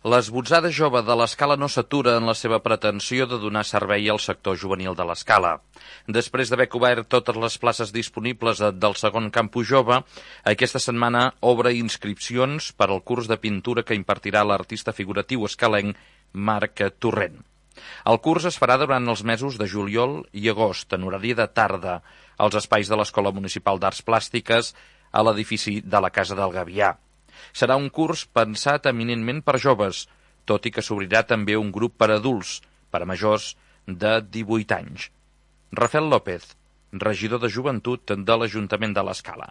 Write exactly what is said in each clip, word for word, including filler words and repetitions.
L'esbotzada jove de l'Escala no s'atura en la seva pretensió de donar servei al sector juvenil de l'Escala. Després d'haver cobert totes les places disponibles del segon campus jove, aquesta setmana obre inscripcions per al curs de pintura que impartirà l'artista figuratiu escalenc Marc Torrent. El curs es farà durant els mesos de juliol i agost, en horari de tarda, als espais de l'Escola Municipal d'Arts Plàstiques a l'edifici de la Casa del Gavià. Serà un curs pensat eminentment per joves, tot i que s'obrirà també un grup per adults, per a majors de divuit anys. Rafael López, regidor de Joventut de l'Ajuntament de l'Escala.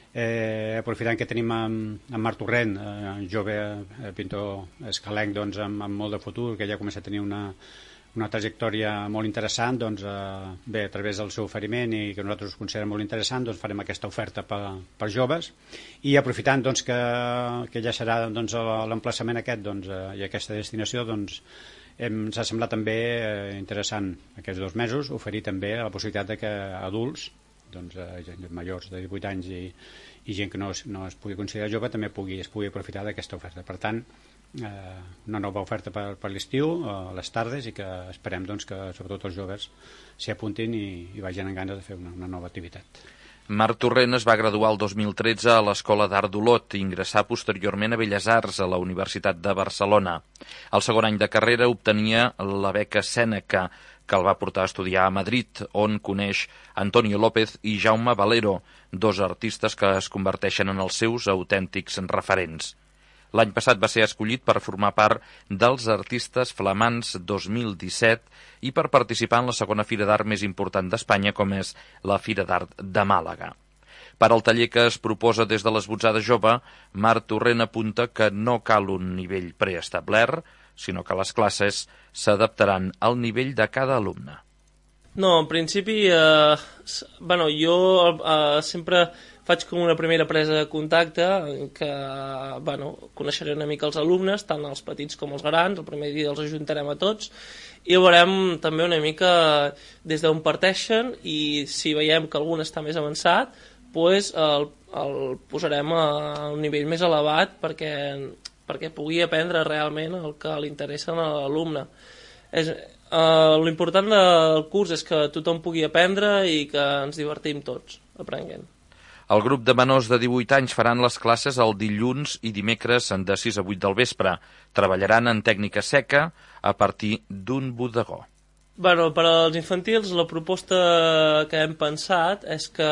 Eh, aprofitant que tenim en, en Marc Torrent, eh, jove eh, pintor escalenc doncs, amb, amb molt de futur, que ja comença a tenir una, una trajectòria molt interessant, doncs, eh, bé, a través del seu oferiment i que nosaltres us considerem molt interessant, doncs farem aquesta oferta per, per joves, i aprofitant doncs, que, que ja serà doncs, l'emplaçament aquest doncs, eh, i aquesta destinació, doncs, ens ha semblat també eh, interessant aquests dos mesos oferir també la possibilitat de que adults, doncs, eh, majors de divuit anys i, i gent que no es, no es pugui considerar jove també pugui, es pugui aprofitar d'aquesta oferta. Per tant, eh, una nova oferta per, per l'estiu, a les tardes, i que esperem doncs, que sobretot els joves s'hi apuntin i, i vagin amb ganes de fer una, una nova activitat. Marc Torrent es va graduar el dos mil tretze a l'Escola d'Art d'Olot i ingressà posteriorment a Belles Arts a la Universitat de Barcelona. Al segon any de carrera obtenia la beca Sèneca, que el va portar a estudiar a Madrid, on coneix Antonio López i Jaume Valero, dos artistes que es converteixen en els seus autèntics referents. L'any passat va ser escollit per formar part dels Artistes Flamants dos mil disset i per participar en la segona fira d'art més important d'Espanya, com és la Fira d'Art de Màlaga. Per al taller que es proposa des de l'esbotzada jove, Marc Torrent apunta que no cal un nivell preestablert, sinó que les classes s'adaptaran al nivell de cada alumne. No, en principi, eh, bueno, jo eh, sempre faig com una primera presa de contacte en què bueno, coneixeré una mica els alumnes, tant els petits com els grans, el primer dia els ajuntarem a tots i veurem també una mica des d'on parteixen, i si veiem que algun està més avançat, pues, el, el posarem a un nivell més elevat perquè, perquè pugui aprendre realment el que li interessa a l'alumne. És, eh, l'important del curs és que tothom pugui aprendre i que ens divertim tots aprenent. El grup de menors de divuit anys faran les classes el dilluns i dimecres de sis a vuit del vespre. Treballaran en tècnica seca a partir d'un bodegó. Bueno, per als infantils la proposta que hem pensat és que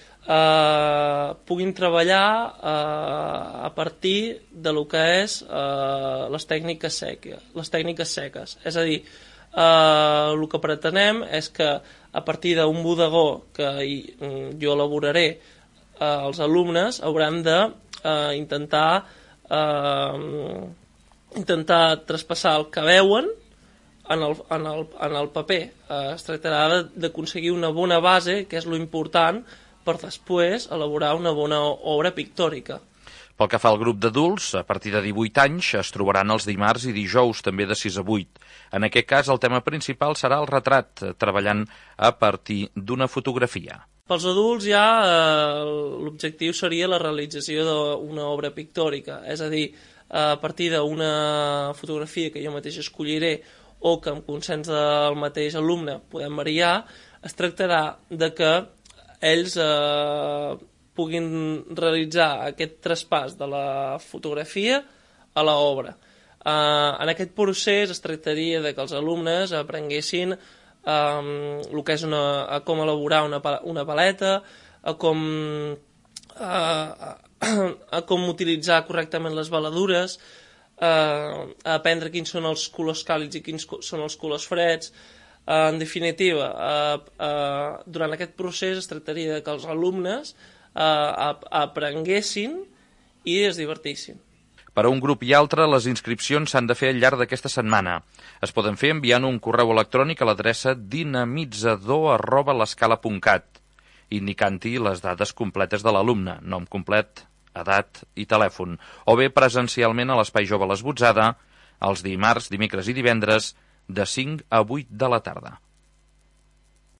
eh, puguin treballar eh, a partir de lo que és eh, les tècniques seques, les tècniques seques. És a dir, eh, el que pretenem és que a partir d'un bodegó que jo elaboraré, Eh, els alumnes hauran de eh, intentar eh, intentar traspassar el que veuen en el, en el, en el paper. Eh, es tractarà d'aconseguir una bona base, que és lo important, per després elaborar una bona obra pictòrica. Pel que fa al grup d'adults, a partir de divuit anys es trobaran els dimarts i dijous, també de sis a vuit. En aquest cas, el tema principal serà el retrat, treballant a partir d'una fotografia. Pels adults ja eh, l'objectiu seria la realització d'una obra pictòrica, és a dir, a partir d'una fotografia que jo mateix escolliré o que amb consens del mateix alumne podem variar, es tractarà de que ells eh, puguin realitzar aquest traspàs de la fotografia a l'obra. Eh, en aquest procés es tractaria de que els alumnes aprenguessin Um, el que és una, a com elaborar una, una paleta, a com, a, a com utilitzar correctament les veladures, a, a aprendre quins són els colors càlids i quins són els colors freds. Uh, en definitiva, uh, uh, durant aquest procés es tractaria de que els alumnes uh, aprenguessin i es divertissin. Per a un grup i altre, les inscripcions s'han de fer al llarg d'aquesta setmana. Es poden fer enviant un correu electrònic a l'adreça dinamitzador arroba l'escala punt cat, indicant-hi les dades completes de l'alumne, nom complet, edat i telèfon, o bé presencialment a l'Espai Jove L'Esbotzada, els dimarts, dimecres i divendres, de cinc a vuit de la tarda.